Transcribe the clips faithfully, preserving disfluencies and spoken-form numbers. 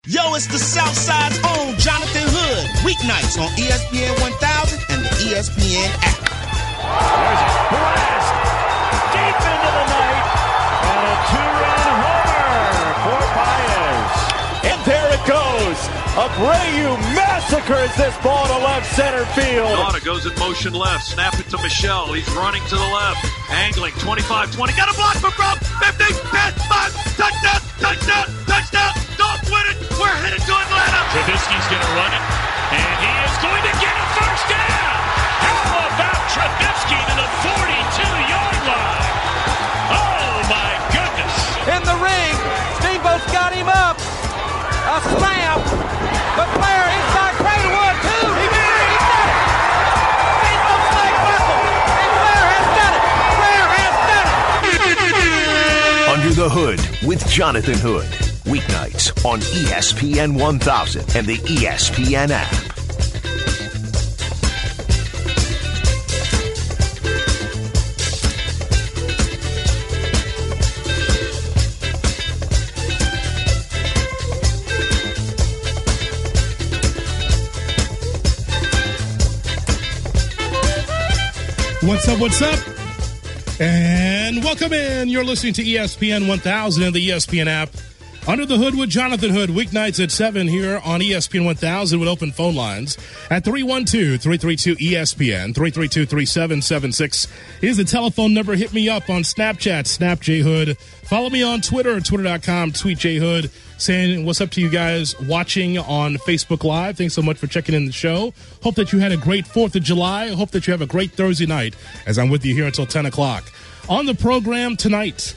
Yo, it's the Southside's own Jonathan Hood. Weeknights on E S P N one thousand and the E S P N app. There's a blast deep into the night and a two-run homer for Baez. And there it goes. Abreu massacres this ball to left center field. Nauta goes in motion left. Snap it to Michelle. He's running to the left. Angling. twenty-five twenty. Got a block for Brown. fifty. ten. five. Touchdown. Touchdown. Touchdown. Don't win it. We're headed to Atlanta. Trubisky's going to run it. And he is going to get a first down. How about Trubisky to the forty-two-yard line? Oh, my goodness. In the ring. Steamboat's got him up. A slam. But Flair inside Craterwood, too. He did it. He did it. Steamboat's leg buckled. And Flair has done it. Flair has done it. Under the Hood with Jonathan Hood. Weeknights on E S P N one thousand and the E S P N app. What's up, what's up? And welcome in. You're listening to E S P N one thousand and the E S P N app. Under the Hood with Jonathan Hood, weeknights at seven here on E S P N one thousand with open phone lines at three one two, three three two, E S P N, three three two, three seven seven six is the telephone number. Hit me up on Snapchat, SnapJHood. Follow me on Twitter, twitter dot com, TweetJHood. Saying what's up to you guys watching on Facebook Live. Thanks so much for checking in the show. Hope that you had a great fourth of July. Hope that you have a great Thursday night as I'm with you here until ten o'clock. On the program tonight,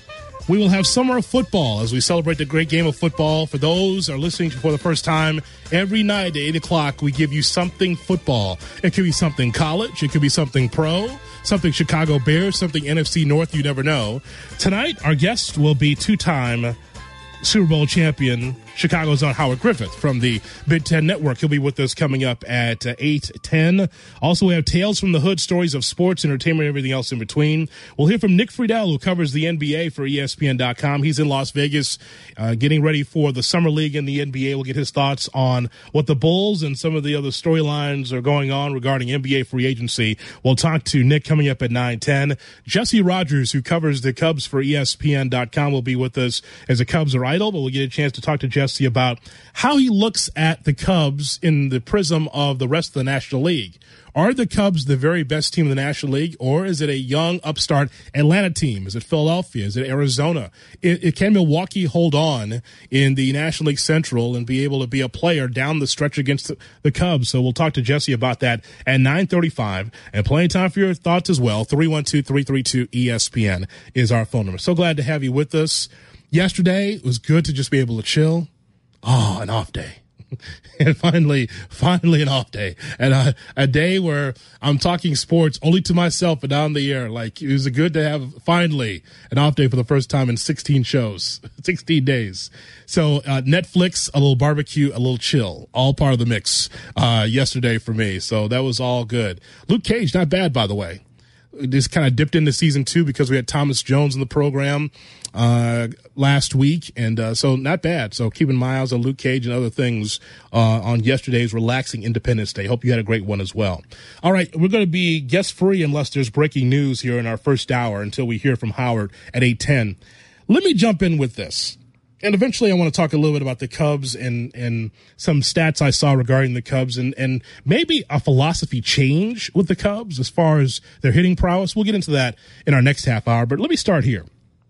we will have summer football as we celebrate the great game of football. For those who are listening for the first time, every night at eight o'clock, we give you something football. It could be something college. It could be something pro, something Chicago Bears, something N F C North. You never know. Tonight, our guest will be two-time Super Bowl champion, Chicago's own Howard Griffith from the Big Ten Network. He'll be with us coming up at uh, eight ten. Also, we have Tales from the Hood, stories of sports, entertainment, everything else in between. We'll hear from Nick Friedel, who covers the N B A for E S P N dot com. He's in Las Vegas uh, getting ready for the Summer League in the N B A. We'll get his thoughts on what the Bulls and some of the other storylines are going on regarding N B A free agency. We'll talk to Nick coming up at nine ten. Jesse Rogers, who covers the Cubs for E S P N dot com, will be with us as the Cubs are idle, but we'll get a chance to talk to Jesse about how he looks at the Cubs in the prism of the rest of the National League. Are the Cubs the very best team in the National League, or is it a young, upstart Atlanta team? Is it Philadelphia? Is it Arizona? It, it, can Milwaukee hold on in the National League Central and be able to be a player down the stretch against the, the Cubs? So we'll talk to Jesse about that at nine thirty-five. And plenty of time for your thoughts as well. three one two, three three two, E S P N is our phone number. So glad to have you with us. Yesterday, it was good to just be able to chill. Oh, an off day. And finally, finally an off day. And a, a day where I'm talking sports only to myself and on the air. Like, it was good to have finally an off day for the first time in sixteen shows, sixteen days. So uh, Netflix, a little barbecue, a little chill, all part of the mix uh, yesterday for me. So that was all good. Luke Cage, not bad, by the way. Just kind of dipped into season two because we had Thomas Jones in the program uh, last week. And uh, so not bad. So keeping my eyes on Luke Cage and other things uh, on yesterday's relaxing Independence Day. Hope you had a great one as well. All right. We're going to be guest free unless there's breaking news here in our first hour until we hear from Howard at eight ten. Let me jump in with this. And eventually I want to talk a little bit about the Cubs and, and some stats I saw regarding the Cubs and, and maybe a philosophy change with the Cubs as far as their hitting prowess. We'll get into that in our next half hour, but let me start here.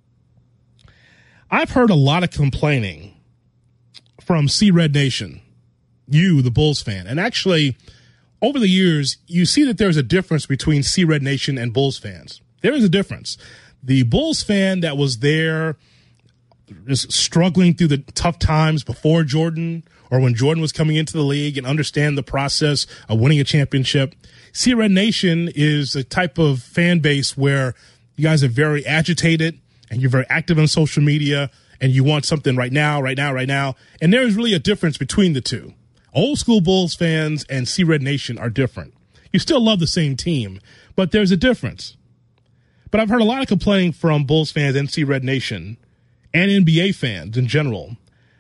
I've heard a lot of complaining from C-Red Nation, you, the Bulls fan. And actually, over the years, you see that there's a difference between C-Red Nation and Bulls fans. There is a difference. The Bulls fan that was there just struggling through the tough times before Jordan or when Jordan was coming into the league and understand the process of winning a championship. C-Red Nation is a type of fan base where you guys are very agitated and you're very active on social media and you want something right now, right now, right now. And there is really a difference between the two. Old school Bulls fans and C-Red Nation are different. You still love the same team, but there's a difference. But I've heard a lot of complaining from Bulls fans and C-Red Nation and N B A fans in general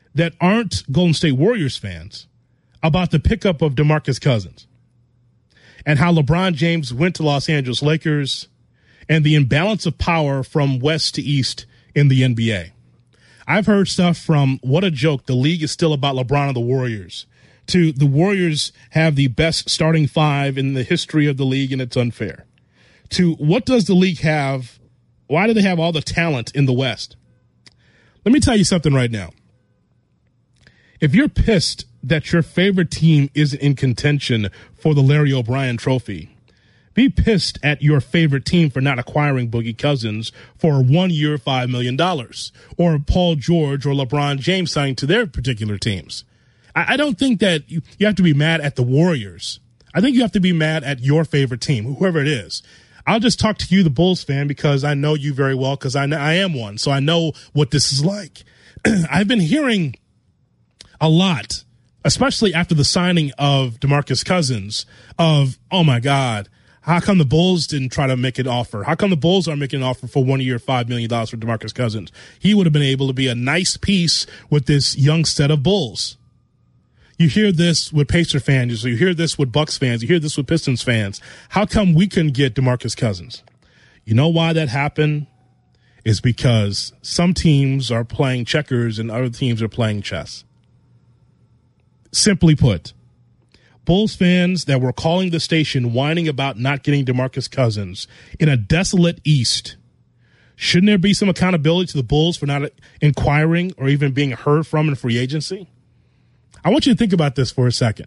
that aren't Golden State Warriors fans about the pickup of DeMarcus Cousins and how LeBron James went to Los Angeles Lakers and the imbalance of power from west to east in the N B A. I've heard stuff from what a joke, the league is still about LeBron and the Warriors, to the Warriors have the best starting five in the history of the league and it's unfair, to what does the league have, why do they have all the talent in the West? Let me tell you something right now. If you're pissed that your favorite team isn't in contention for the Larry O'Brien trophy, be pissed at your favorite team for not acquiring Boogie Cousins for one year, five million dollars, or Paul George or LeBron James signing to their particular teams. I, I don't think that you, you have to be mad at the Warriors. I think you have to be mad at your favorite team, whoever it is. I'll just talk to you, the Bulls fan, because I know you very well, because I, I am one, so I know what this is like. I've been hearing a lot, especially after the signing of DeMarcus Cousins, of, oh, my God, how come the Bulls didn't try to make an offer? How come the Bulls aren't making an offer for one year, five million dollars for DeMarcus Cousins? He would have been able to be a nice piece with this young set of Bulls. You hear this with Pacer fans. You hear this with Bucks fans. You hear this with Pistons fans. How come we couldn't get DeMarcus Cousins? You know why that happened? Is because some teams are playing checkers and other teams are playing chess. Simply put, Bulls fans that were calling the station whining about not getting DeMarcus Cousins in a desolate East, shouldn't there be some accountability to the Bulls for not inquiring or even being heard from in free agency? I want you to think about this for a second.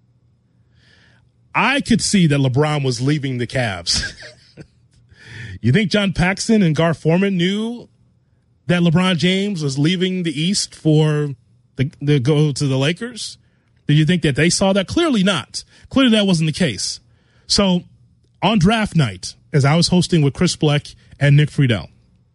I could see that LeBron was leaving the Cavs. You think John Paxson and Gar Forman knew that LeBron James was leaving the East for the, the go to the Lakers? Did you think that they saw that? Clearly not. Clearly that wasn't the case. So on draft night, as I was hosting with Chris Bleck and Nick Friedel,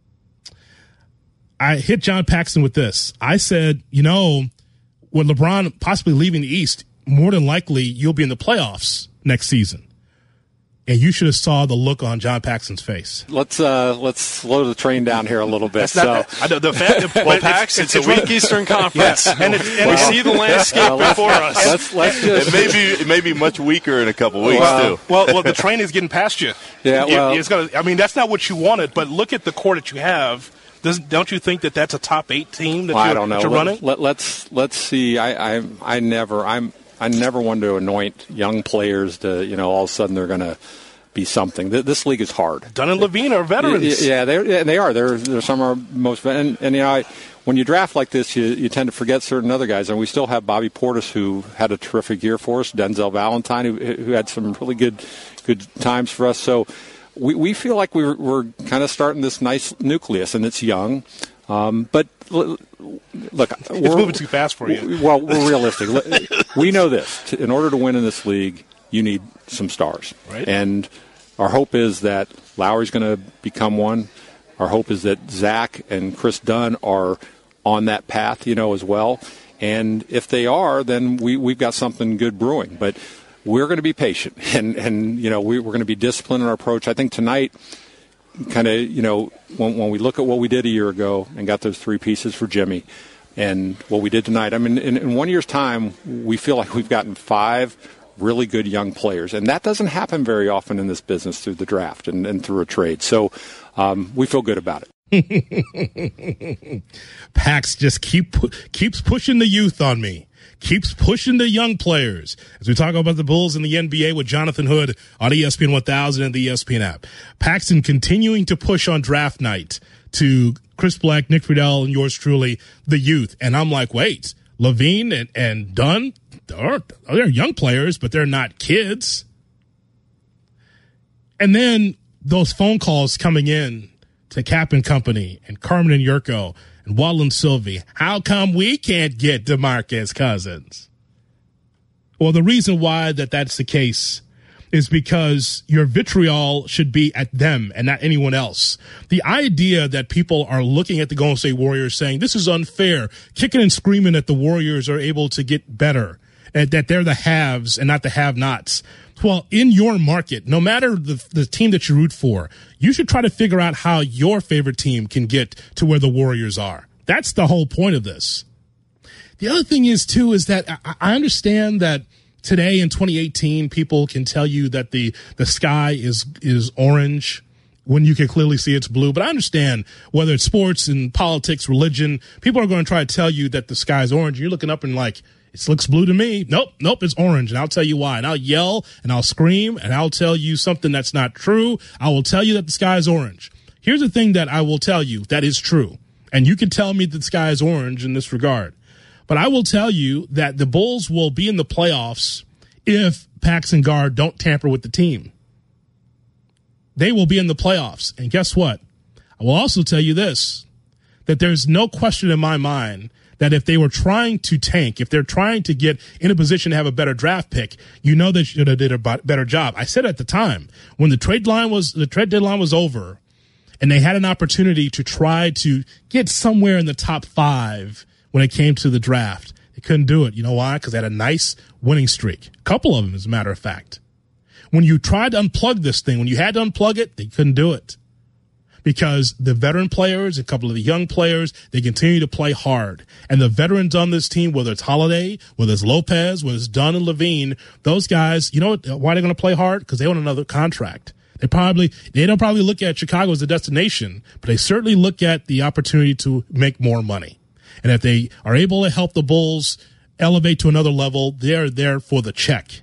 I hit John Paxson with this. I said, you know, with LeBron possibly leaving the East, more than likely you'll be in the playoffs next season. And you should have saw the look on John Paxson's face. Let's uh, let's slow the train down here a little bit. So, not, I know the fact, well, Pax, it's, it's, it's a weak Eastern Conference, yes. and, it's, and well, we see the landscape well, before us. Let's, let's just, it may be it may be much weaker in a couple weeks well, too. Well, well, the train is getting past you. Yeah, well, it, it's gonna. I mean, that's not what you wanted, but look at the core that you have. Doesn't, don't you think that that's a top eight team that, well, you're, I don't know. that you're let, running? Let, let's let's see. I, I I never I'm I never want to anoint young players to you know all of a sudden they're going to be something. This league is hard. Dunn and Levine are veterans. Yeah, they they are. They're they're some of our most and, and you know I, when you draft like this, you you tend to forget certain other guys, and we still have Bobby Portis who had a terrific year for us. Denzel Valentine who who had some really good good times for us. So. We we feel like we're we're kind of starting this nice nucleus, and it's young. Um, but l- look, it's moving too fast for you. Well, we're realistic. We know this: in order to win in this league, you need some stars, right? And our hope is that Lowry's going to become one. Our hope is that Zach and Chris Dunn are on that path, you know, as well. And if they are, then we we've got something good brewing. But we're going to be patient, and, and you know, we, we're going to be disciplined in our approach. I think tonight, kind of, you know, when, when we look at what we did a year ago and got those three pieces for Jimmy and what we did tonight, I mean, in, in one year's time, we feel like we've gotten five really good young players, and that doesn't happen very often in this business through the draft and, and through a trade. So um, we feel good about it. Pax just keep keeps pushing the youth on me. Keeps pushing the young players. As we talk about the Bulls in the N B A with Jonathan Hood on E S P N one thousand and the E S P N app. Paxton continuing to push on draft night to Chris Black, Nick Friedel, and yours truly, the youth. And I'm like, wait, Levine and, and Dunn, they're, they're young players, but they're not kids. And then those phone calls coming in to Cap and Company and Carmen and Yurko and Wallen Sylvie. How come we can't get DeMarcus Cousins? Well, the reason why that that's the case is because your vitriol should be at them and not anyone else. The idea that people are looking at the Golden State Warriors saying this is unfair, kicking and screaming that the Warriors are able to get better, and that they're the haves and not the have-nots. Well, in your market, no matter the, the team that you root for, you should try to figure out how your favorite team can get to where the Warriors are. That's the whole point of this. The other thing is, too, is that I, I understand that today in twenty eighteen, people can tell you that the, the sky is is orange when you can clearly see it's blue. But I understand whether it's sports and politics, religion, people are going to try to tell you that the sky is orange. You're looking up and like, it looks blue to me. Nope, nope, it's orange. And I'll tell you why. And I'll yell and I'll scream and I'll tell you something that's not true. I will tell you that the sky is orange. Here's the thing that I will tell you that is true. And you can tell me that the sky is orange in this regard. But I will tell you that the Bulls will be in the playoffs if Pax and Gar don't tamper with the team. They will be in the playoffs. And guess what? I will also tell you this, that there's no question in my mind that if they were trying to tank, if they're trying to get in a position to have a better draft pick, you know they should have did a better job. I said at the time, when the trade line was, the trade deadline was over, and they had an opportunity to try to get somewhere in the top five when it came to the draft, they couldn't do it. You know why? Because they had a nice winning streak. A couple of them, as a matter of fact. When you tried to unplug this thing, when you had to unplug it, they couldn't do it. Because the veteran players, a couple of the young players, they continue to play hard. And the veterans on this team, whether it's Holiday, whether it's Lopez, whether it's Dunn and Levine, those guys, you know what, why they're going to play hard? Because they want another contract. They probably, they don't probably look at Chicago as a destination, but they certainly look at the opportunity to make more money. And if they are able to help the Bulls elevate to another level, they're there for the check.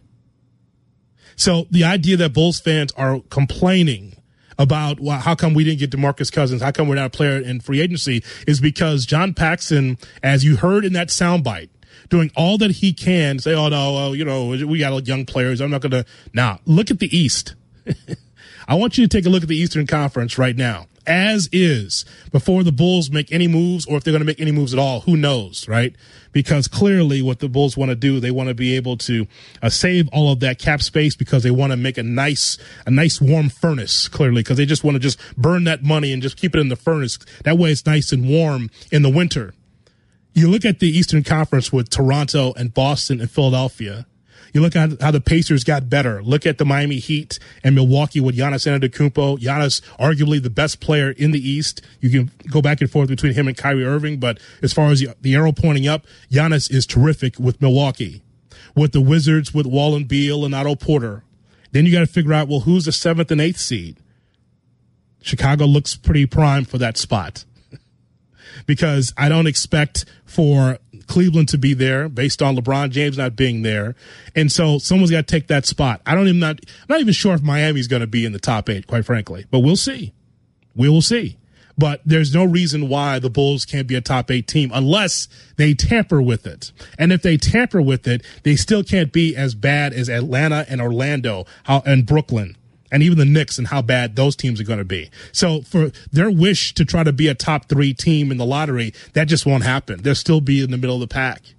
So the idea that Bulls fans are complaining about well, how come we didn't get DeMarcus Cousins, how come we're not a player in free agency, is because John Paxson, as you heard in that soundbite, doing all that he can to say, oh, no, well, you know, we got young players. I'm not going to. Now, look at the East. I want you to take a look at the Eastern Conference right now, as is, before the Bulls make any moves, or if they're going to make any moves at all. Who knows, right? Because clearly what the Bulls want to do, they want to be able to uh, save all of that cap space because they want to make a nice, a nice warm furnace, clearly, because they just want to just burn that money and just keep it in the furnace. That way it's nice and warm in the winter. You look at the Eastern Conference with Toronto and Boston and Philadelphia. You look at how the Pacers got better. Look at the Miami Heat and Milwaukee with Giannis Antetokounmpo. Giannis, arguably the best player in the East. You can go back and forth between him and Kyrie Irving, but as far as the arrow pointing up, Giannis is terrific with Milwaukee. With the Wizards, with Wallen Beal and Otto Porter. Then you got to figure out, well, who's the seventh and eighth seed? Chicago looks pretty prime for that spot. Because I don't expect for Cleveland to be there based on LeBron James not being there. And so someone's got to take that spot. I don't even not, I'm not even sure if Miami's going to be in the top eight, quite frankly, but we'll see. We will see. But there's no reason why the Bulls can't be a top eight team unless they tamper with it. And if they tamper with it, they still can't be as bad as Atlanta and Orlando how, and Brooklyn. And even the Knicks and how bad those teams are going to be. So for their wish to try to be a top three team in the lottery, that just won't happen. They'll still be in the middle of the pack.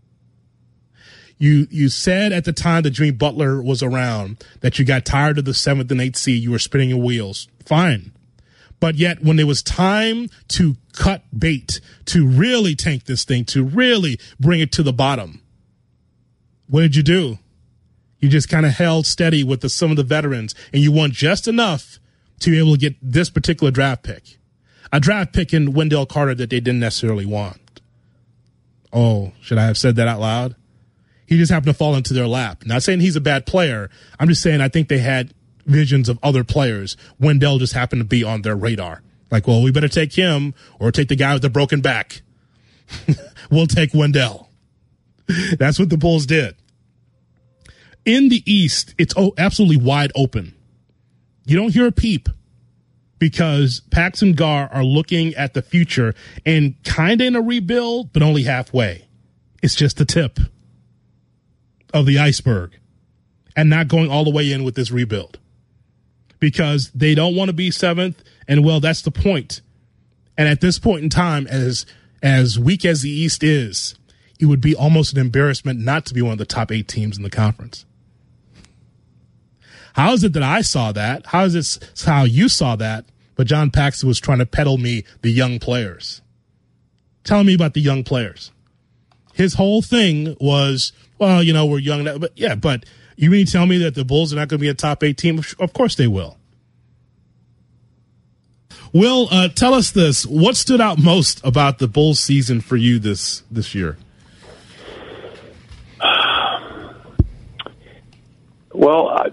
You you said at the time that Jimmy Butler was around that you got tired of the seventh and eighth seed. You were spinning your wheels. Fine. But yet when it was time to cut bait, to really tank this thing, to really bring it to the bottom, what did you do? You just kind of held steady with the, some of the veterans, and you won just enough to be able to get this particular draft pick. A draft pick in Wendell Carter that they didn't necessarily want. Oh, should I have said that out loud? He just happened to fall into their lap. Not saying he's a bad player. I'm just saying I think they had visions of other players. Wendell just happened to be on their radar. Like, well, we better take him or take the guy with the broken back. We'll take Wendell. That's what the Bulls did. In the East, it's oh, absolutely wide open. You don't hear a peep because Pax and Gar are looking at the future and kind of in a rebuild, but only halfway. It's just the tip of the iceberg and not going all the way in with this rebuild because they don't want to be seventh. And, well, that's the point. And at this point in time, as as weak as the East is, it would be almost an embarrassment not to be one of the top eight teams in the conference. How is it that I saw that? How is it how you saw that? But John Paxson was trying to peddle me the young players. Tell me about the young players. His whole thing was, well, you know, we're young. But yeah, but you mean to tell me that the Bulls are not going to be a top eight team? Of course they will. Will, uh, tell us this. What stood out most about the Bulls season for you this, this year? Well, I,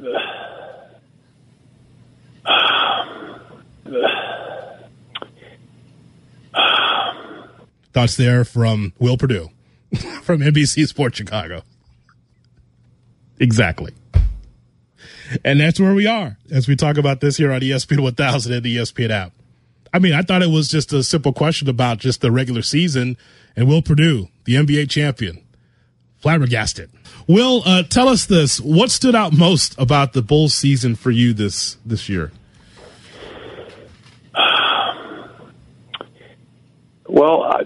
thoughts there from Will Perdue from N B C Sports Chicago. Exactly. And that's where we are as we talk about this here on E S P N one thousand and the E S P N app. I mean, I thought it was just a simple question about just the regular season, and Will Perdue, the N B A champion, flabbergasted. Will, uh, tell us this. What stood out most about the Bulls season for you this this year? Well, I,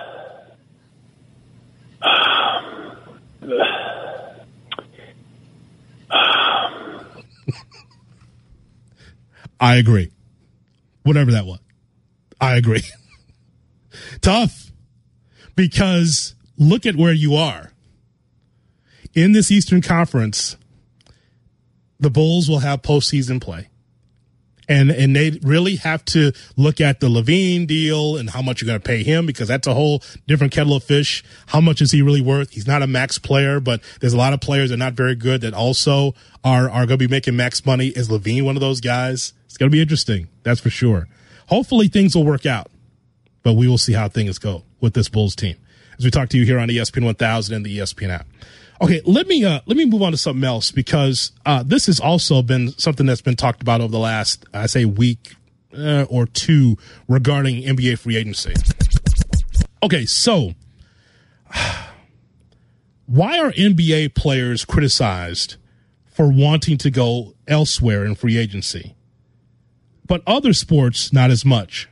I agree. Whatever that was. I agree. Tough. Because look at where you are. In this Eastern Conference, the Bulls will have postseason play. And and they really have to look at the Levine deal and how much you're going to pay him, because that's a whole different kettle of fish. How much is he really worth? He's not a max player, but there's a lot of players that are not very good that also are, are going to be making max money. Is Levine one of those guys? It's going to be interesting. That's for sure. Hopefully things will work out, but we will see how things go with this Bulls team as we talk to you here on E S P N one thousand and the E S P N app. Okay, let me uh, let me move on to something else, because uh, this has also been something that's been talked about over the last, I say, week uh, or two regarding N B A free agency. Okay, so why are N B A players criticized for wanting to go elsewhere in free agency, but other sports not as much?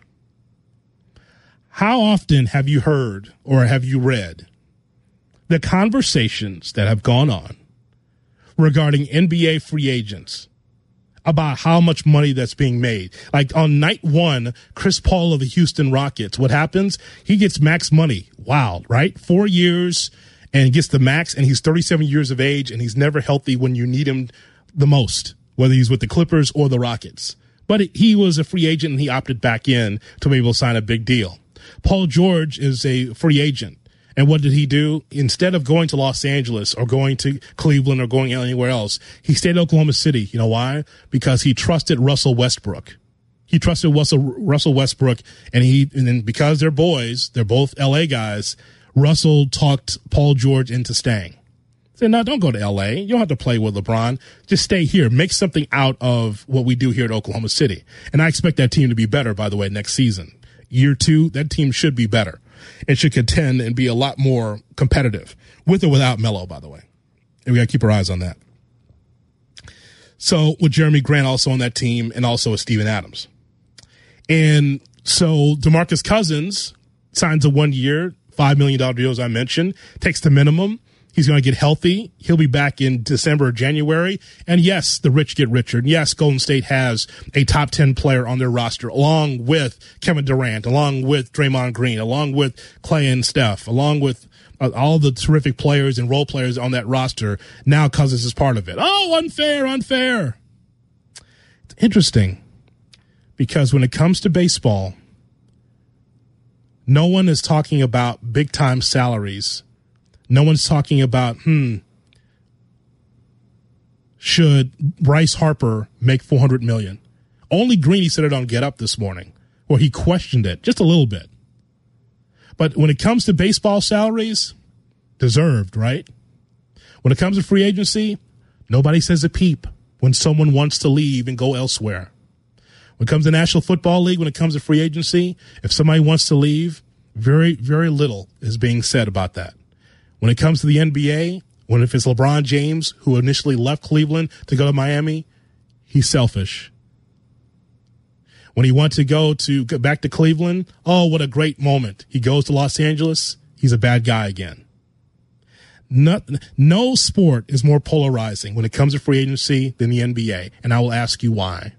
How often have you heard or have you read the conversations that have gone on regarding N B A free agents about how much money that's being made? Like on night one, Chris Paul of the Houston Rockets, what happens? He gets max money. Wow, right? Four years and gets the max, and he's thirty-seven years of age, and he's never healthy when you need him the most, whether he's with the Clippers or the Rockets. But he was a free agent, and he opted back in to be able to sign a big deal. Paul George is a free agent. And what did he do? Instead of going to Los Angeles or going to Cleveland or going anywhere else, he stayed in Oklahoma City. You know why? Because he trusted Russell Westbrook. He trusted Russell, Russell Westbrook, and he, and then because they're boys, they're both L A guys, Russell talked Paul George into staying. He said, no, don't go to L A. You don't have to play with LeBron. Just stay here. Make something out of what we do here at Oklahoma City. And I expect that team to be better, by the way, next season. Year two, that team should be better. It should contend and be a lot more competitive, with or without Melo, by the way. And we got to keep our eyes on that. So with Jeremy Grant also on that team, and also with Steven Adams. And so DeMarcus Cousins signs a one-year, five million dollars deal, as I mentioned, takes the minimum. He's going to get healthy. He'll be back in December or January. And yes, the rich get richer. And yes, Golden State has a top ten player on their roster, along with Kevin Durant, along with Draymond Green, along with Clay and Steph, along with uh, all the terrific players and role players on that roster. Now Cousins is part of it. Oh, unfair, unfair. It's interesting, because when it comes to baseball, no one is talking about big-time salaries. No one's talking about, hmm, should Bryce Harper make four hundred million dollars? Only Greeny said it on Get Up this morning, where he questioned it just a little bit. But when it comes to baseball salaries, deserved, right? When it comes to free agency, nobody says a peep when someone wants to leave and go elsewhere. When it comes to National Football League, when it comes to free agency, if somebody wants to leave, very, very little is being said about that. When it comes to the N B A, when if it's LeBron James, who initially left Cleveland to go to Miami, he's selfish. When he wants to go to go back to Cleveland, oh, what a great moment. He goes to Los Angeles, he's a bad guy again. No, no sport is more polarizing when it comes to free agency than the N B A, and I will ask you why.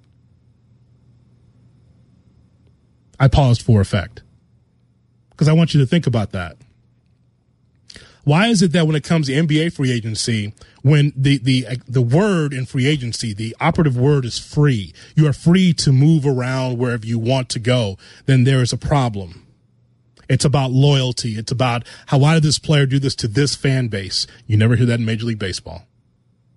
I paused for effect because I want you to think about that. Why is it that when it comes to N B A free agency, when the, the, the word in free agency, the operative word is free, you are free to move around wherever you want to go, then there is a problem. It's about loyalty. It's about how, why did this player do this to this fan base? You never hear that in Major League Baseball.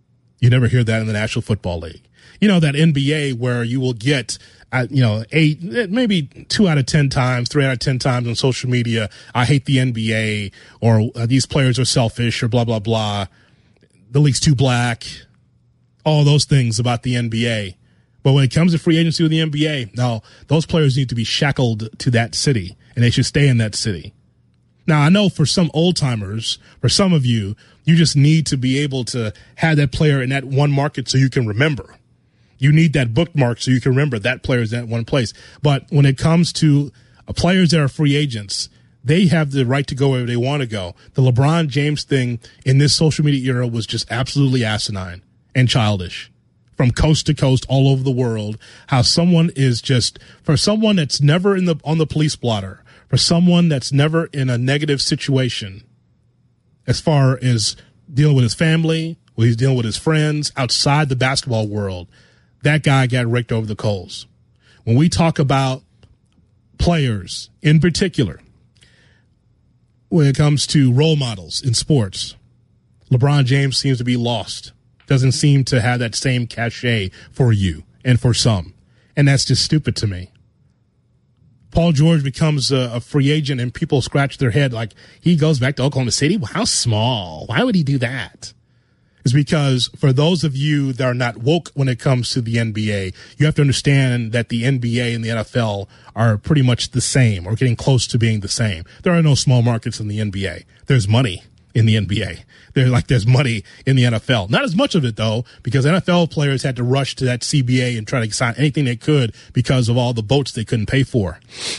You never hear that in the National Football League. You know, that N B A where you will get, uh, you know, eight, maybe two out of ten times, three out of ten times on social media, I hate the N B A, or uh, these players are selfish, or blah, blah, blah. The league's too black. All those things about the N B A. But when it comes to free agency with the N B A, no, those players need to be shackled to that city, and they should stay in that city. Now, I know for some old-timers, for some of you, you just need to be able to have that player in that one market so you can remember. You need that bookmark so you can remember that player is in that one place. But when it comes to uh, players that are free agents, they have the right to go wherever they want to go. The LeBron James thing in this social media era was just absolutely asinine and childish. From coast to coast, all over the world, how someone is just, for someone that's never in the on the police blotter, for someone that's never in a negative situation as far as dealing with his family, or he's dealing with his friends outside the basketball world, that guy got raked over the coals. When we talk about players in particular, when it comes to role models in sports, LeBron James seems to be lost. Doesn't seem to have that same cachet for you and for some. And that's just stupid to me. Paul George becomes a, a free agent and people scratch their head like he goes back to Oklahoma City. Well, how small? Why would he do that? It's because for those of you that are not woke when it comes to the N B A, you have to understand that the N B A and the N F L are pretty much the same or getting close to being the same. There are no small markets in the N B A. There's money in the N B A. There's like there's money in the N F L. Not as much of it, though, because N F L players had to rush to that C B A and try to sign anything they could because of all the boats they couldn't pay for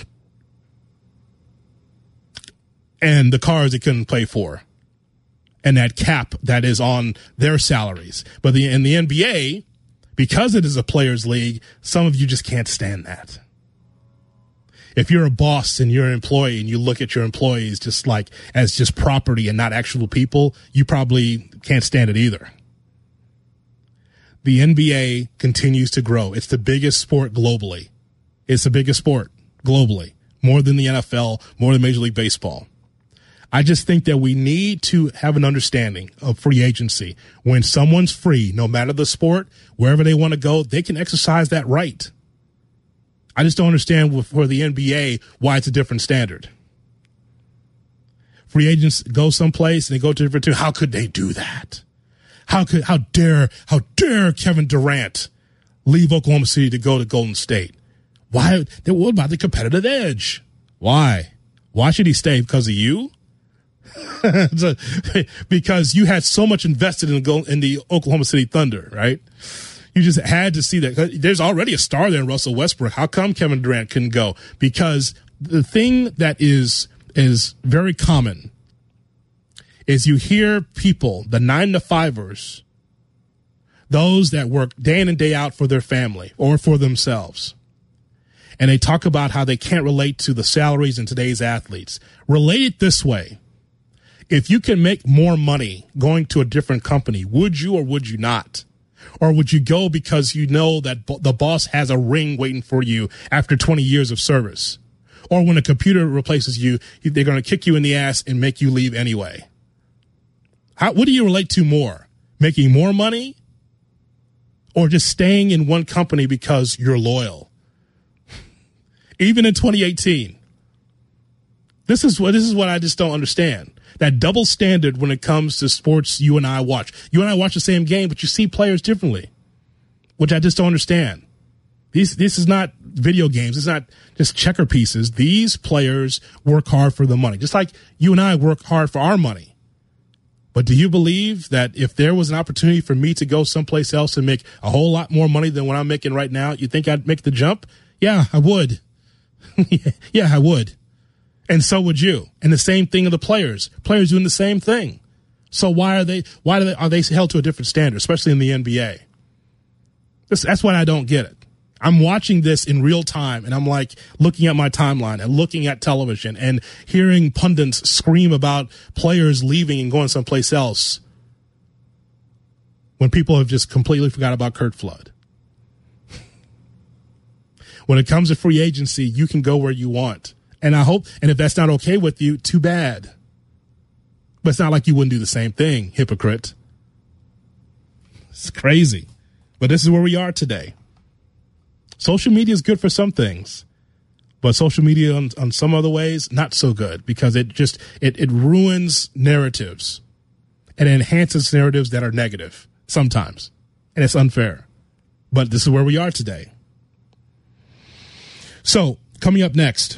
and the cars they couldn't pay for and that cap that is on their salaries. But the, in the N B A, because it is a players' league, some of you just can't stand that. If you're a boss and you're an employee and you look at your employees just like as just property and not actual people, you probably can't stand it either. The N B A continues to grow. It's the biggest sport globally. It's the biggest sport globally, more than the N F L, more than Major League Baseball. I just think that we need to have an understanding of free agency. When someone's free, no matter the sport, wherever they want to go, they can exercise that right. I just don't understand for the N B A why it's a different standard. Free agents go someplace and they go to a different team. How could they do that? How could, how dare, how dare Kevin Durant leave Oklahoma City to go to Golden State? Why? What about the competitive edge? Why? Why should he stay? Because of you? Because you had so much invested in the, in the Oklahoma City Thunder, right? You just had to see that. There's already a star there in Russell Westbrook. How come Kevin Durant couldn't go? Because the thing that is is very common is you hear people, the nine to fivers, those that work day in and day out for their family or for themselves, and they talk about how they can't relate to the salaries in today's athletes. Relate it this way. If you can make more money going to a different company, would you or would you not? Or would you go because you know that b- the boss has a ring waiting for you after twenty years of service? Or when a computer replaces you, they're going to kick you in the ass and make you leave anyway. How, what do you relate to more? Making more money or just staying in one company because you're loyal? Even in twenty eighteen, this is what, this is what I just don't understand. That double standard when it comes to sports you and I watch. You and I watch the same game, but you see players differently, which I just don't understand. These, this is not video games. It's not just checker pieces. These players work hard for the money, just like you and I work hard for our money. But do you believe that if there was an opportunity for me to go someplace else and make a whole lot more money than what I'm making right now, you think I'd make the jump? Yeah, I would. Yeah, I would. And so would you. And the same thing of the players. Players doing the same thing. So why are they, why do they, are they held to a different standard, especially in the N B A? This, that's why I don't get it. I'm watching this in real time and I'm like looking at my timeline and looking at television and hearing pundits scream about players leaving and going someplace else when people have just completely forgot about Curt Flood. When it comes to free agency, you can go where you want. And I hope, and if that's not okay with you, too bad. But it's not like you wouldn't do the same thing, hypocrite. It's crazy. But this is where we are today. Social media is good for some things, but social media on, on some other ways, not so good, because it just, it, it ruins narratives and enhances narratives that are negative sometimes. And it's unfair. But this is where we are today. So, coming up next,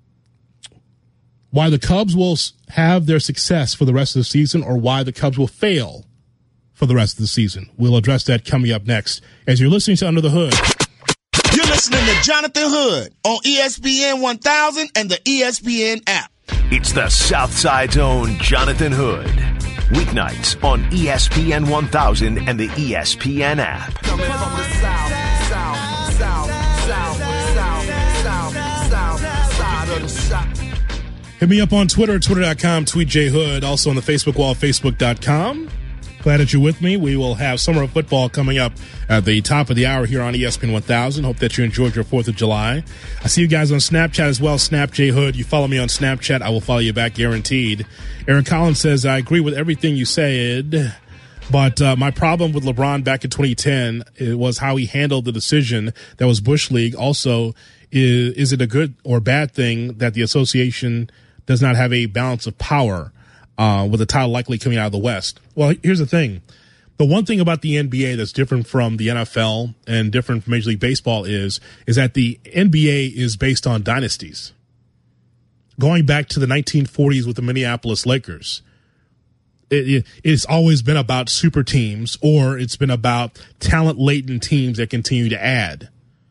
why the Cubs will have their success for the rest of the season, or why the Cubs will fail for the rest of the season. We'll address that coming up next as you're listening to Under the Hood. You're listening to Jonathan Hood on E S P N one thousand and the E S P N app. It's the Southside's own Jonathan Hood. Weeknights on E S P N one thousand and the E S P N app. Coming from the south, south, south, south, south, south, south, side of the south. Hit me up on Twitter, twitter dot com, tweet J Hood. Also on the Facebook wall, facebook dot com. Glad that you're with me. We will have summer of football coming up at the top of the hour here on E S P N one thousand. Hope that you enjoyed your fourth of July. I see you guys on Snapchat as well. Snap J Hood. You follow me on Snapchat, I will follow you back, guaranteed. Aaron Collins says, I agree with everything you said, but uh, my problem with LeBron back in twenty ten it was how he handled the decision that was Bush League. Also, is, is it a good or bad thing that the association does not have a balance of power? Uh, with the title likely coming out of the West. Well, here's the thing. The one thing about the N B A that's different from the N F L and different from Major League Baseball is, is that the N B A is based on dynasties. Going back to the nineteen forties with the Minneapolis Lakers, it, it, it's always been about super teams, or it's been about talent-laden teams that continue to add.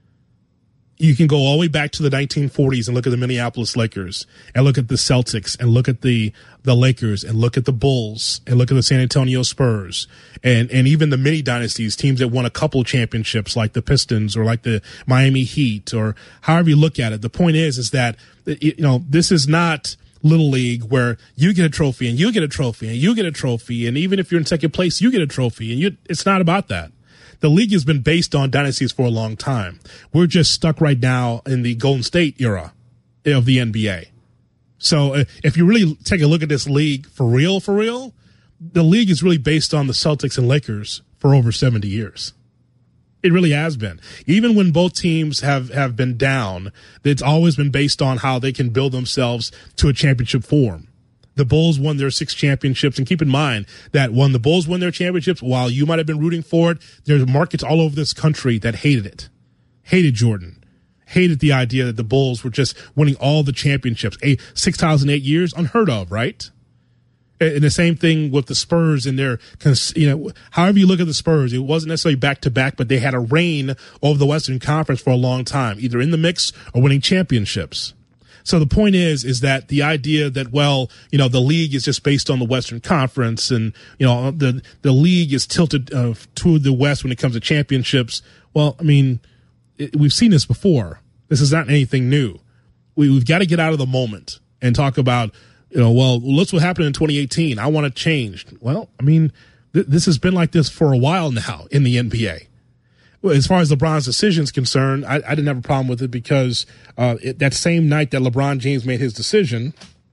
You can go all the way back to the nineteen forties and look at the Minneapolis Lakers and look at the Celtics and look at the, the Lakers and look at the Bulls and look at the San Antonio Spurs and, and even the mini dynasties, teams that won a couple championships like the Pistons or like the Miami Heat or however you look at it. The point is, is that, you know, this is not Little League where you get a trophy and you get a trophy and you get a trophy. And even if you're in second place, you get a trophy, and you, it's not about that. The league has been based on dynasties for a long time. We're just stuck right now in the Golden State era of the N B A. So uh, if you really take a look at this league for real, for real, the league is really based on the Celtics and Lakers for over seventy years. It really has been. Even when both teams have, have been down, it's always been based on how they can build themselves to a championship form. The Bulls won their six championships, and keep in mind that when the Bulls won their championships, while you might have been rooting for it, there's markets all over this country that hated it, hated Jordan, hated the idea that the Bulls were just winning all the championships. Eight, six titles in eight years, unheard of, right? And the same thing with the Spurs and their, you know, however you look at the Spurs, it wasn't necessarily back to back, but they had a reign over the Western Conference for a long time, either in the mix or winning championships. So the point is, is that the idea that, well, you know, the league is just based on the Western Conference and, you know, the, the league is tilted uh, to the West when it comes to championships. Well, I mean, it, we've seen this before. This is not anything new. We, we've got to get out of the moment and talk about, you know, well, look what happened in twenty eighteen. I want it changed. Well, I mean, th- this has been like this for a while now in the N B A. As far as LeBron's decision is concerned, I, I didn't have a problem with it because uh, it, that same night that LeBron James made his decision,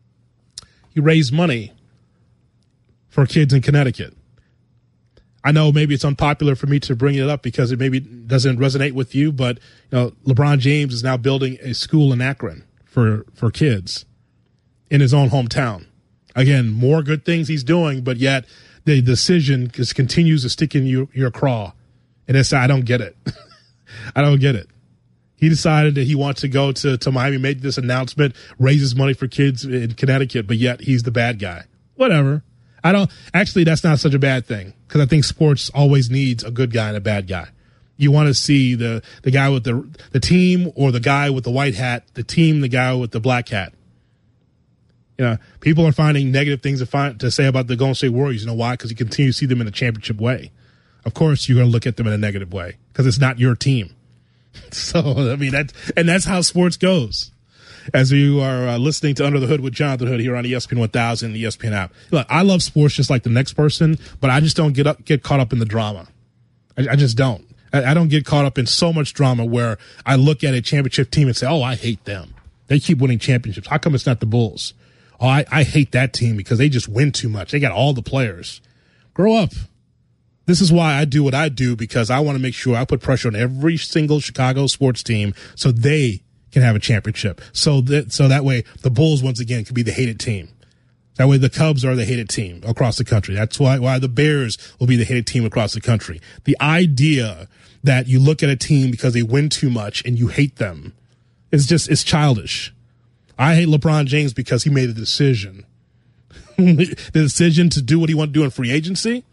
he raised money for kids in Connecticut. I know maybe it's unpopular for me to bring it up because it maybe doesn't resonate with you, but you know, LeBron James is now building a school in Akron for, for kids in his own hometown. Again, more good things he's doing, but yet the decision just continues to stick in your, your craw. And it's, I don't get it. I don't get it. He decided that he wants to go to, to Miami, made this announcement, raises money for kids in Connecticut, but yet he's the bad guy. Whatever. I don't, actually, that's not such a bad thing because I think sports always needs a good guy and a bad guy. You want to see the, the guy with the, the team or the guy with the white hat, the team, the guy with the black hat. You know, people are finding negative things to find, to say about the Golden State Warriors. You know why? Because you continue to see them in a championship way. Of course, you're going to look at them in a negative way because it's not your team. So, I mean, that's, and that's how sports goes. As you are uh, listening to Under the Hood with Jonathan Hood here on E S P N one thousand and the E S P N app. Look, I love sports just like the next person, but I just don't get up, get caught up in the drama. I, I just don't. I, I don't get caught up in so much drama where I look at a championship team and say, oh, I hate them. They keep winning championships. How come it's not the Bulls? Oh, I, I hate that team because they just win too much. They got all the players. Grow up. This is why I do what I do, because I want to make sure I put pressure on every single Chicago sports team so they can have a championship. So that, so that way the Bulls, once again, can be the hated team. That way the Cubs are the hated team across the country. That's why, why the Bears will be the hated team across the country. The idea that you look at a team because they win too much and you hate them is just, it's childish. I hate LeBron James because he made a decision. The decision to do what he wanted to do in free agency.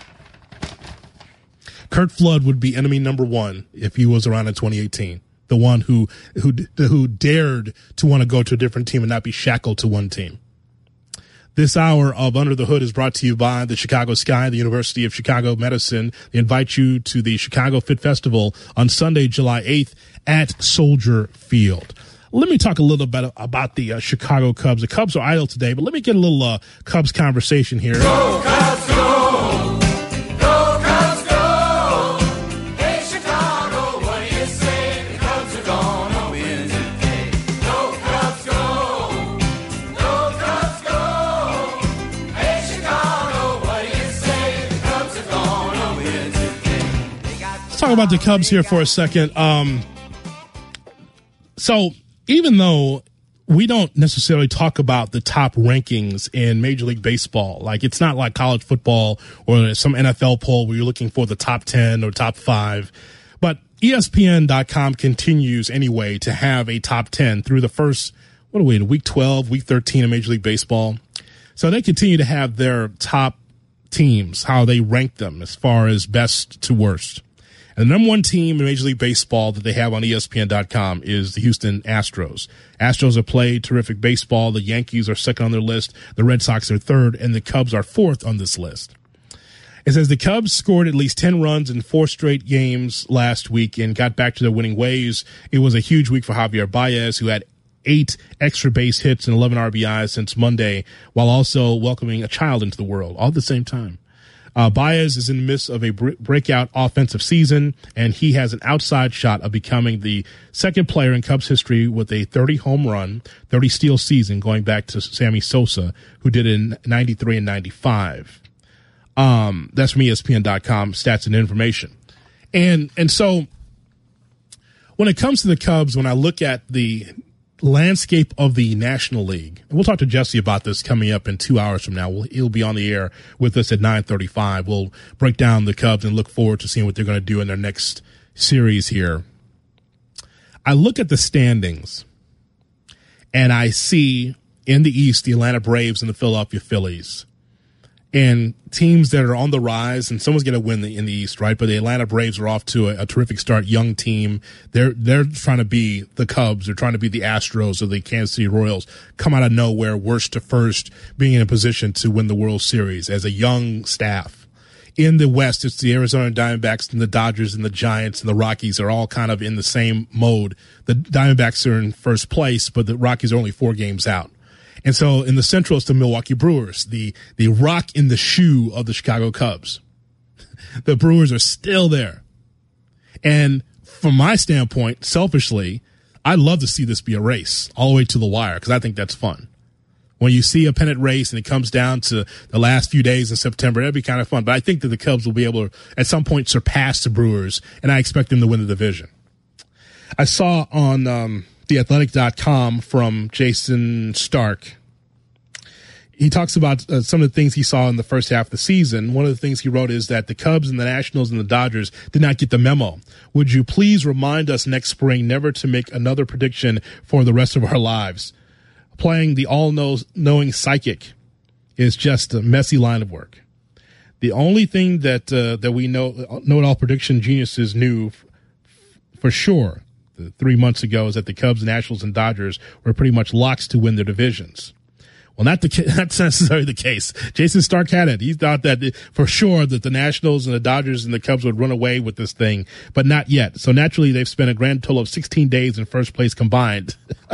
Curt Flood would be enemy number one if he was around in twenty eighteen. The one who who who dared to want to go to a different team and not be shackled to one team. This hour of Under the Hood is brought to you by the Chicago Sky, the University of Chicago Medicine. They invite you to the Chicago Fit Festival on Sunday, July eighth at Soldier Field. Let me talk a little bit about the uh, Chicago Cubs. The Cubs are idle today, but let me get a little uh, Cubs conversation here. Go, Cubs, go! Go, Cubs, go! Hey, Chicago, what do you say? The Cubs are gonna win today. Go, Cubs, go! Go, Cubs, go! Hey, Chicago, what do you say? The Cubs are gonna win today. Let's talk about the Cubs here for a second. Um, so... Even though we don't necessarily talk about the top rankings in Major League Baseball, like it's not like college football or some N F L poll where you're looking for the top ten or top five, but E S P N dot com continues anyway to have a top ten through the first, what are we in, week twelve, week thirteen of Major League Baseball. So they continue to have their top teams, how they rank them as far as best to worst. And the number one team in Major League Baseball that they have on E S P N dot com is the Houston Astros. Astros have played terrific baseball. The Yankees are second on their list. The Red Sox are third, and the Cubs are fourth on this list. It says the Cubs scored at least ten runs in four straight games last week and got back to their winning ways. It was a huge week for Javier Baez, who had eight extra base hits and eleven R B Is since Monday, while also welcoming a child into the world all at the same time. Uh, Baez is in the midst of a breakout offensive season, and he has an outside shot of becoming the second player in Cubs history with a thirty home run, thirty steal season, going back to Sammy Sosa, who did it in ninety-three and ninety-five. Um, that's from E S P N dot com, stats and information. And, and so when it comes to the Cubs, when I look at the landscape of the National League, and we'll talk to Jesse about this coming up in two hours from now. We'll, he'll be on the air with us at nine thirty-five. We'll break down the Cubs and look forward to seeing what they're going to do in their next series here. I look at the standings, and I see in the East the Atlanta Braves and the Philadelphia Phillies, and teams that are on the rise, and someone's going to win the, in the East, right? But the Atlanta Braves are off to a, a terrific start, young team. They're they're trying to be the Cubs. They're trying to be the Astros or the Kansas City Royals, come out of nowhere, worst to first, being in a position to win the World Series as a young staff. In the West, it's the Arizona Diamondbacks and the Dodgers and the Giants and the Rockies are all kind of in the same mode. The Diamondbacks are in first place, but the Rockies are only four games out. And so in the Central, it's the Milwaukee Brewers, the, the rock in the shoe of the Chicago Cubs. The Brewers are still there. And from my standpoint, selfishly, I'd love to see this be a race all the way to the wire because I think that's fun. When you see a pennant race and it comes down to the last few days in September, that'd be kind of fun. But I think that the Cubs will be able to, at some point, surpass the Brewers, and I expect them to win the division. I saw on um, the athletic dot com from Jason Stark. He talks about uh, some of the things he saw in the first half of the season. One of the things he wrote is that the Cubs and the Nationals and the Dodgers did not get the memo. Would you please remind us next spring never to make another prediction for the rest of our lives? Playing the all-knowing psychic is just a messy line of work. The only thing that uh, that we know, know-it-all prediction geniuses knew f- for sure three months ago is that the Cubs, Nationals, and Dodgers were pretty much locks to win their divisions. Well, not the not necessarily the case. Jason Stark had it. He thought that for sure that the Nationals and the Dodgers and the Cubs would run away with this thing, but not yet. So naturally, they've spent a grand total of sixteen days in first place combined.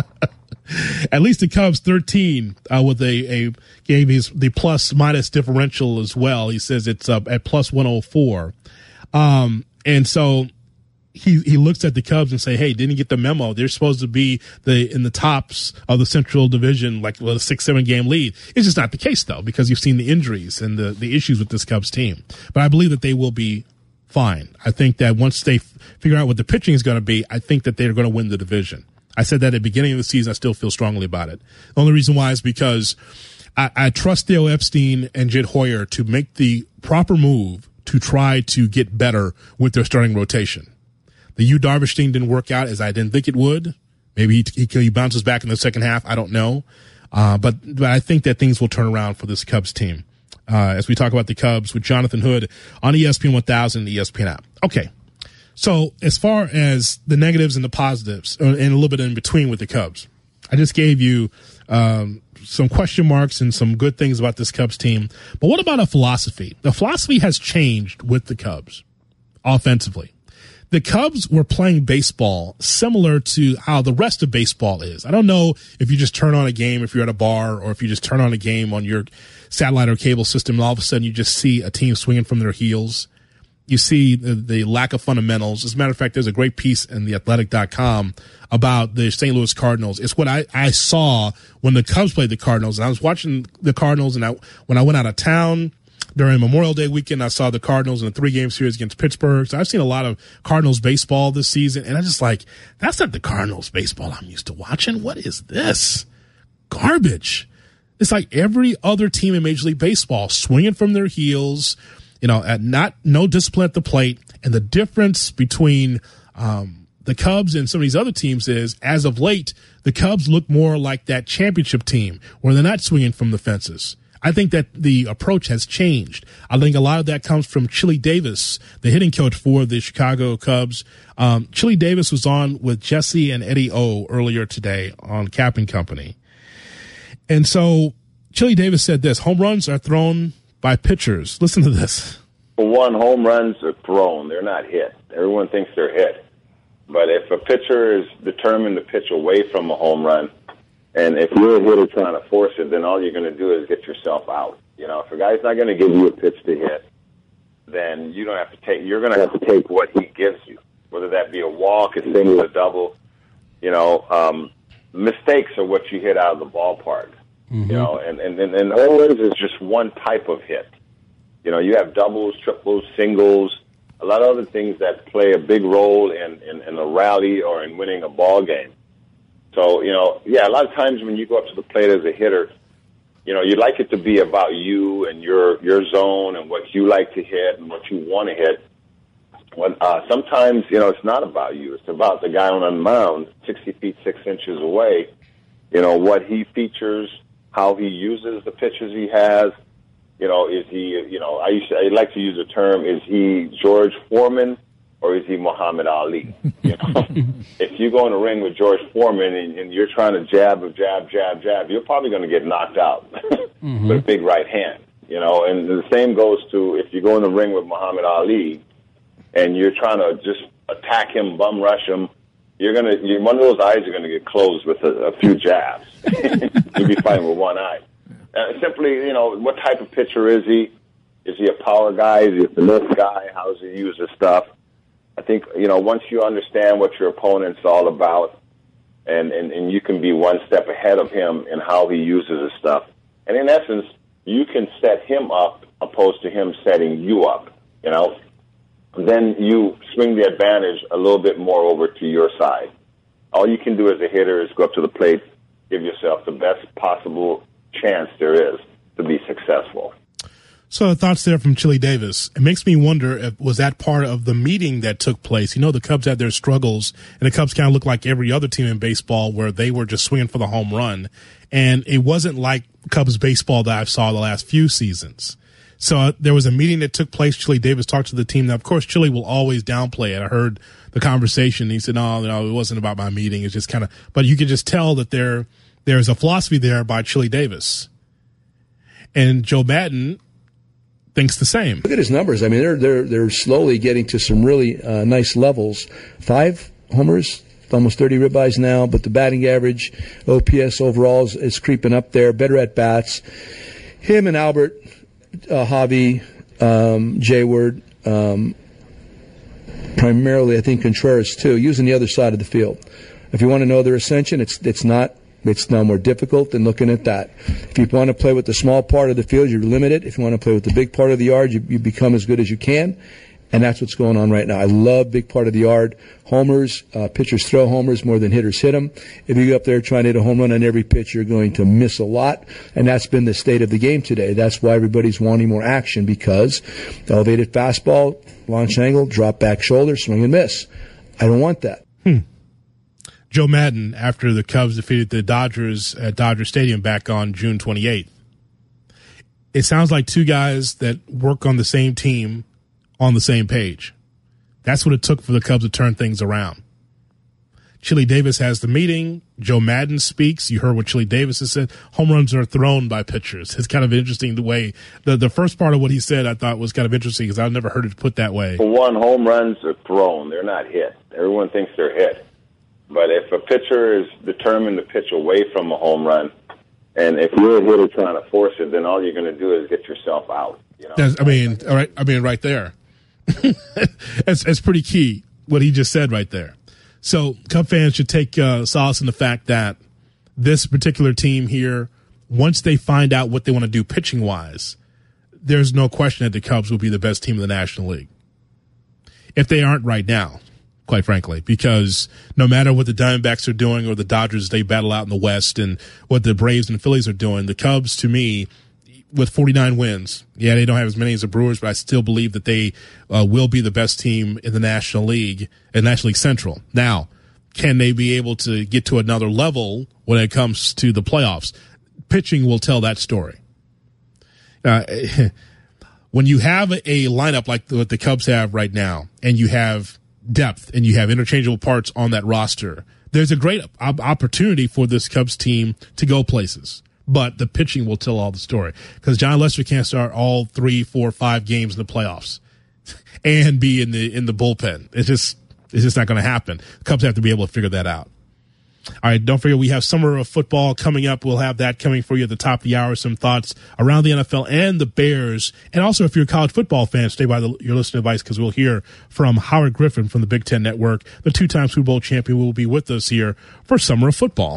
At least the Cubs thirteen uh, with a, a gave his the plus minus differential as well. He says it's uh, at plus one oh four. Um, and so he he looks at the Cubs and say, hey, didn't you get the memo? They're supposed to be the in the tops of the Central Division, like with a six, seven game lead. It's just not the case, though, because you've seen the injuries and the, the issues with this Cubs team. But I believe that they will be fine. I think that once they f- figure out what the pitching is going to be, I think that they're going to win the division. I said that at the beginning of the season. I still feel strongly about it. The only reason why is because I, I trust Dale Epstein and Jed Hoyer to make the proper move to try to get better with their starting rotation. The Yu Darvish thing didn't work out as I didn't think it would. Maybe he, he, he bounces back in the second half. I don't know. Uh, but, but I think that things will turn around for this Cubs team. Uh, as we talk about the Cubs with Jonathan Hood on E S P N one thousand and the E S P N app. Okay. So as far as the negatives and the positives and a little bit in between with the Cubs, I just gave you, um, some question marks and some good things about this Cubs team. But what about a philosophy? The philosophy has changed with the Cubs offensively. The Cubs were playing baseball similar to how the rest of baseball is. I don't know if you just turn on a game, if you're at a bar, or if you just turn on a game on your satellite or cable system, and all of a sudden you just see a team swinging from their heels. You see the, the lack of fundamentals. As a matter of fact, there's a great piece in the athletic dot com about the Saint Louis Cardinals. It's what I, I saw when the Cubs played the Cardinals. And I was watching the Cardinals, and I, when I went out of town during Memorial Day weekend, I saw the Cardinals in a three-game series against Pittsburgh. So I've seen a lot of Cardinals baseball this season, and I'm just like, that's not the Cardinals baseball I'm used to watching. What is this? Garbage. It's like every other team in Major League Baseball, swinging from their heels, you know, at not no discipline at the plate. And the difference between um, the Cubs and some of these other teams is, as of late, the Cubs look more like that championship team where they're not swinging from the fences. I think that the approach has changed. I think a lot of that comes from Chili Davis, the hitting coach for the Chicago Cubs. Um, Chili Davis was on with Jesse and Eddie O earlier today on Cap and Company. And so Chili Davis said this: home runs are thrown by pitchers. Listen to this. For one, home runs are thrown. They're not hit. Everyone thinks they're hit. But if a pitcher is determined to pitch away from a home run, and if you're a hitter trying to force it, then all you're going to do is get yourself out. You know, if a guy's not going to give you a pitch to hit, then you don't have to take. You're going to have to take what he gives you, whether that be a walk, a single, a double. You know, um, mistakes are what you hit out of the ballpark. Mm-hmm. You know, and and and, and home runs is just one type of hit. You know, you have doubles, triples, singles, a lot of other things that play a big role in, in, in a rally or in winning a ball game. So, you know, yeah, a lot of times when you go up to the plate as a hitter, you know, you'd like it to be about you and your your zone and what you like to hit and what you want to hit. When, uh, sometimes, you know, it's not about you. It's about the guy on the mound, sixty feet, six inches away, you know, what he features, how he uses the pitches he has. You know, is he, you know, I used to, I like to use the term, is he George Foreman or is he Muhammad Ali? You know, if you go in the ring with George Foreman and, and you're trying to jab, jab, jab, jab, you're probably going to get knocked out mm-hmm. with a big right hand, you know, and the same goes to if you go in the ring with Muhammad Ali and you're trying to just attack him, bum rush him, you're going to, you, one of those eyes are going to get closed with a, a few jabs. You'll be fighting with one eye. Uh, simply, you know, what type of pitcher is he? Is he a power guy? Is he a finesse guy? How does he use his stuff? I think, you know, once you understand what your opponent's all about, and, and, and you can be one step ahead of him in how he uses his stuff, and in essence, you can set him up opposed to him setting you up, you know, then you swing the advantage a little bit more over to your side. All you can do as a hitter is go up to the plate, give yourself the best possible chance there is to be successful. So the thoughts there from Chili Davis. It makes me wonder if was that part of the meeting that took place. You know, the Cubs had their struggles, and the Cubs kind of looked like every other team in baseball where they were just swinging for the home run. And it wasn't like Cubs baseball that I saw the last few seasons. So uh, there was a meeting that took place. Chili Davis talked to the team. Now, of course, Chili will always downplay it. I heard the conversation. He said, no, no, it wasn't about my meeting. It's just kind of, but you could just tell that there, there's a philosophy there by Chili Davis. And Joe Madden thinks the same. Look at his numbers. I mean, they're they're they're slowly getting to some really uh, nice levels. Five homers, almost thirty ribeyes now, but the batting average, O P S overall is, is creeping up there. Better at bats. Him and Albert, uh, Javi, um, Jayward, um, primarily, I think Contreras too, using the other side of the field. If you want to know their ascension, it's it's not it's now more difficult than looking at that. If you want to play with the small part of the field, you're limited. If you want to play with the big part of the yard, you, you become as good as you can. And that's what's going on right now. I love big part of the yard. Homers, uh, pitchers throw homers more than hitters hit them. If you go up there trying to hit a home run on every pitch, you're going to miss a lot. And that's been the state of the game today. That's why everybody's wanting more action, because elevated fastball, launch angle, drop back shoulder, swing and miss. I don't want that. Hmm. Joe Madden, after the Cubs defeated the Dodgers at Dodger Stadium back on June twenty-eighth. It sounds like two guys that work on the same team on the same page. That's what it took for the Cubs to turn things around. Chili Davis has the meeting. Joe Madden speaks. You heard what Chili Davis has said. Home runs are thrown by pitchers. It's kind of interesting the way the, the first part of what he said I thought was kind of interesting because I've never heard it put that way. For one, home runs are thrown. They're not hit. Everyone thinks they're hit. But if a pitcher is determined to pitch away from a home run, and if you're a hitter trying to force it, then all you're going to do is get yourself out. You know? That's, I mean, all right. I mean, right there. That's, that's pretty key, what he just said right there. So Cub fans should take uh, solace in the fact that this particular team here, once they find out what they want to do pitching-wise, there's no question that the Cubs will be the best team in the National League. If they aren't right now, quite frankly, because no matter what the Diamondbacks are doing or the Dodgers, they battle out in the West, and what the Braves and Phillies are doing, the Cubs, to me, with forty-nine wins, yeah, they don't have as many as the Brewers, but I still believe that they uh, will be the best team in the National League and National League Central. Now, can they be able to get to another level when it comes to the playoffs? Pitching will tell that story. Uh, when you have a lineup like what the Cubs have right now, and you have depth and you have interchangeable parts on that roster, there's a great op- opportunity for this Cubs team to go places. But the pitching will tell all the story, because John Lester can't start all three, four, five games in the playoffs and be in the in the bullpen. It's just it's just not going to happen. The Cubs have to be able to figure that out. All right, don't forget we have summer of football coming up. We'll have that coming for you at the top of the hour. Some thoughts around the N F L and the Bears, and also if you're a college football fan, stay by the, your listening device, because we'll hear from Howard Griffin from the Big Ten Network, the two-time Super Bowl champion, will be with us here for summer of football.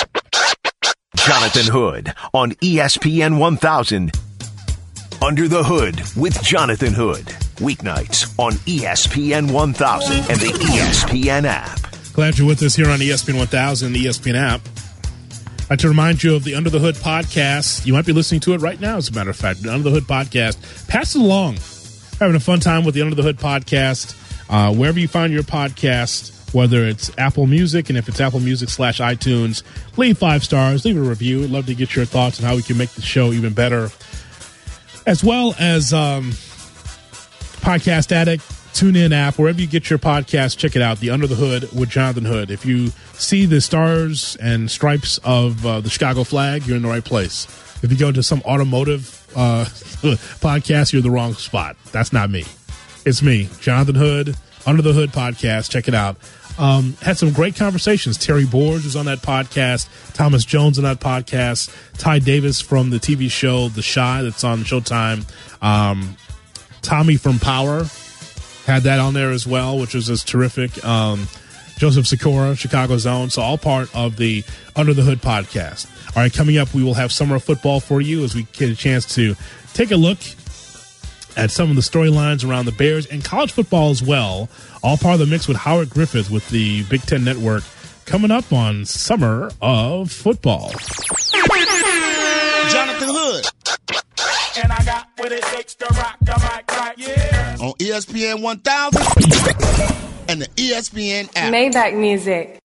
Jonathan Hood on E S P N one thousand. Under the Hood with Jonathan Hood. Weeknights on E S P N one thousand and the E S P N app. Glad you're with us here on E S P N one thousand and the E S P N app. I'd like to remind you of the Under the Hood podcast. You might be listening to it right now, as a matter of fact. The Under the Hood podcast. Pass it along. Having a fun time with the Under the Hood podcast. Uh, wherever you find your podcast, whether it's Apple Music, and if it's Apple Music slash iTunes, leave five stars, leave a review. We'd love to get your thoughts on how we can make the show even better. As well as um, Podcast Addict, TuneIn app, wherever you get your podcast, check it out, the Under the Hood with Jonathan Hood. If you see the stars and stripes of uh, the Chicago flag, you're in the right place. If you go to some automotive uh, podcast, you're in the wrong spot. That's not me. It's me, Jonathan Hood, Under the Hood podcast. Check it out. Um, had some great conversations. Terry Borges was on that podcast. Thomas Jones on that podcast. Ty Davis from the T V show The Chi that's on Showtime. Um, Tommy from Power had that on there as well, which was just terrific. Um, Joseph Sikora, Chicago Zone. So all part of the Under the Hood podcast. All right, coming up, we will have summer football for you as we get a chance to take a look at some of the storylines around the Bears and college football as well. All part of the mix with Howard Griffith with the Big Ten Network coming up on Summer of Football. Jonathan Hood. And I got what it takes to rock the mic right, yeah. On E S P N one thousand and the E S P N app. Maybach music.